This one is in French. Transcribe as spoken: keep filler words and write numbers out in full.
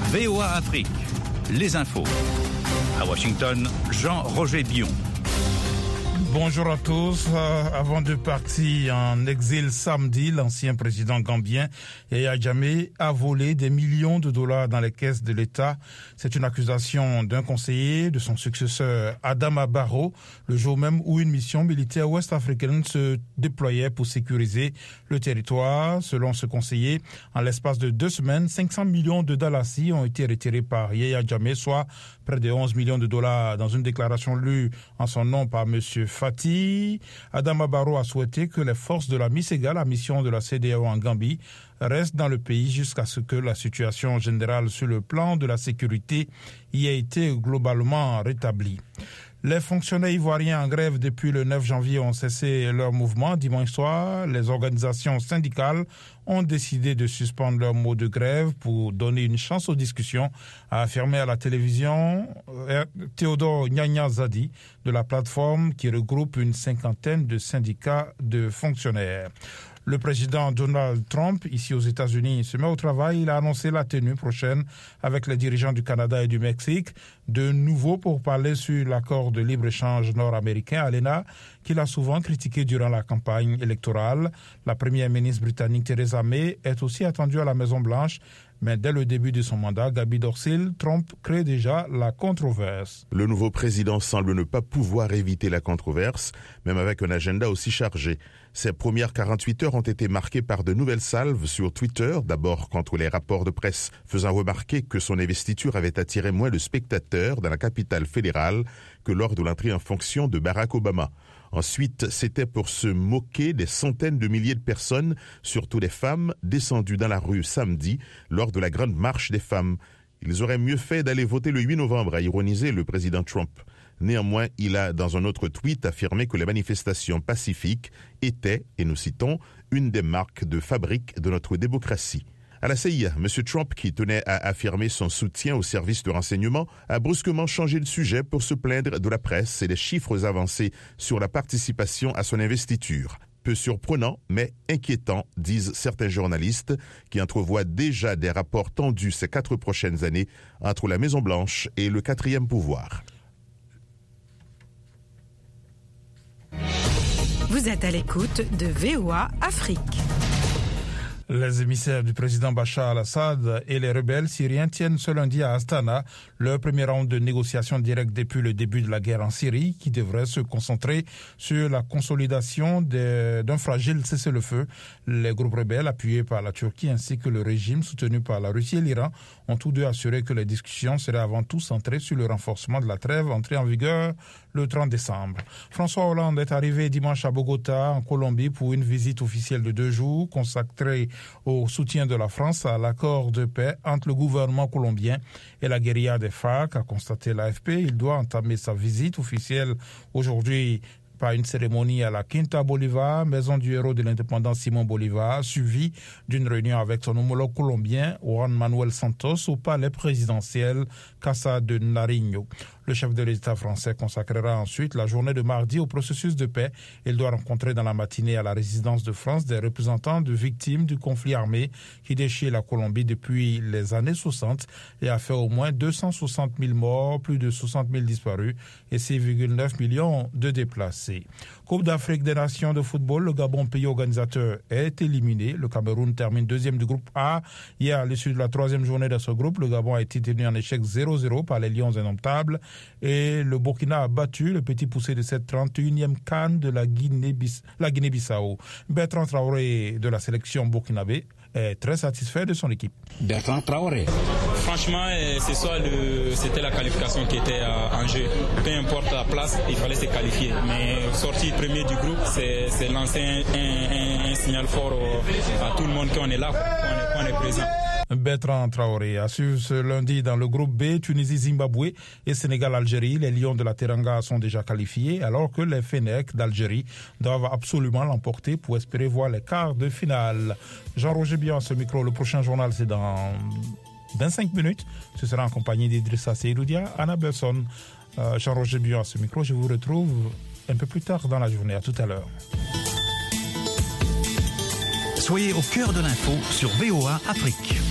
V O A Afrique, les infos. À Washington, Jean-Roger Bion. Bonjour à tous. Euh, avant de partir en exil samedi, l'ancien président gambien Yaya Jammeh a volé des millions de dollars dans les caisses de l'État. C'est une accusation d'un conseiller de son successeur Adama Barrow, le jour même où une mission militaire ouest-africaine se déployait pour sécuriser le territoire. Selon ce conseiller, en l'espace de deux semaines, cinq cents millions de dalasi ont été retirés par Yaya Jammeh, soit près de onze millions de dollars. Dans une déclaration lue en son nom par M. Fatih, Adama Barrow a souhaité que les forces de la MISEGA, la mission de la C E D E A O en Gambie, restent dans le pays jusqu'à ce que la situation générale sur le plan de la sécurité y ait été globalement rétablie. Les fonctionnaires ivoiriens en grève depuis le neuf janvier ont cessé leur mouvement. Dimanche soir, les organisations syndicales ont décidé de suspendre leur mot de grève pour donner une chance aux discussions, a affirmé à la télévision Théodore Nyanya Zadi de la plateforme qui regroupe une cinquantaine de syndicats de fonctionnaires. Le président Donald Trump, ici aux États-Unis, se met au travail. Il a annoncé la tenue prochaine avec les dirigeants du Canada et du Mexique de nouveau pour parler sur l'accord de libre-échange nord-américain, A L E N A, qu'il a souvent critiqué durant la campagne électorale. La première ministre britannique Theresa May est aussi attendue à la Maison-Blanche. Mais dès le début de son mandat, Gaby Dorsil, Trump crée déjà la controverse. Le nouveau président semble ne pas pouvoir éviter la controverse, même avec un agenda aussi chargé. Ses premières quarante-huit heures ont été marquées par de nouvelles salves sur Twitter, d'abord contre les rapports de presse faisant remarquer que son investiture avait attiré moins de spectateurs dans la capitale fédérale que lors de l'entrée en fonction de Barack Obama. Ensuite, c'était pour se moquer des centaines de milliers de personnes, surtout des femmes, descendues dans la rue samedi lors de la grande marche des femmes. Ils auraient mieux fait d'aller voter le huit novembre, a ironisé le président Trump. Néanmoins, il a, dans un autre tweet, affirmé que les manifestations pacifiques étaient, et nous citons, une des marques de fabrique de notre démocratie. À la C I A, M. Trump, qui tenait à affirmer son soutien aux services de renseignement, a brusquement changé de sujet pour se plaindre de la presse et des chiffres avancés sur la participation à son investiture. Peu surprenant, mais inquiétant, disent certains journalistes, qui entrevoient déjà des rapports tendus ces quatre prochaines années entre la Maison-Blanche et le quatrième pouvoir. Vous êtes à l'écoute de V O A Afrique. Les émissaires du président Bachar al-Assad et les rebelles syriens tiennent ce lundi à Astana leur premier round de négociations directes depuis le début de la guerre en Syrie, qui devrait se concentrer sur la consolidation de, d'un fragile cessez-le-feu. Les groupes rebelles, appuyés par la Turquie ainsi que le régime soutenu par la Russie et l'Iran, ont tous deux assuré que les discussions seraient avant tout centrées sur le renforcement de la trêve entrée en vigueur le trente décembre. François Hollande est arrivé dimanche à Bogota, en Colombie, pour une visite officielle de deux jours consacrée au soutien de la France à l'accord de paix entre le gouvernement colombien et la guérilla des FARC, a constaté l'A F P. Il doit entamer sa visite officielle aujourd'hui par une cérémonie à la Quinta Bolivar, maison du héros de l'indépendance Simon Bolivar, suivie d'une réunion avec son homologue colombien, Juan Manuel Santos, au palais présidentiel Casa de Nariño. Le chef de l'État français consacrera ensuite la journée de mardi au processus de paix. Il doit rencontrer dans la matinée à la résidence de France des représentants de victimes du conflit armé qui déchire la Colombie depuis les années soixante et a fait au moins deux cent soixante mille morts, plus de soixante mille disparus et six virgule neuf millions de déplacés. Coupe d'Afrique des Nations de football, le Gabon, pays organisateur, est éliminé. Le Cameroun termine deuxième du groupe A. Hier, à l'issue de la troisième journée de ce groupe, le Gabon a été tenu en échec zéro zéro par les Lions indomptables. Et le Burkina a battu le petit poussé de cette trente et unième CAN de la Guinée-Bissau. La Guinée-Bissau. Bertrand Traoré de la sélection burkinabé est très satisfait de son équipe. Bertrand Traoré. Franchement, ce soir, le, c'était la qualification qui était en jeu. Peu importe la place, il fallait se qualifier. Mais sortir premier du groupe, c'est, c'est lancer un, un, un signal fort à tout le monde qu'on est là, qu'on est, qu'on est présent. Bertrand Traoré a suivi ce lundi dans le groupe B, Tunisie-Zimbabwe et Sénégal-Algérie. Les Lions de la Teranga sont déjà qualifiés, alors que les Fennecs d'Algérie doivent absolument l'emporter pour espérer voir les quarts de finale. Jean-Roger Bion à ce micro. Le prochain journal, c'est dans vingt-cinq minutes. Ce sera en compagnie d'Idrissa Seydoudia, Anna Besson. Euh, Jean-Roger Bion à ce micro. Je vous retrouve un peu plus tard dans la journée. À tout à l'heure. Soyez au cœur de l'info sur V O A Afrique.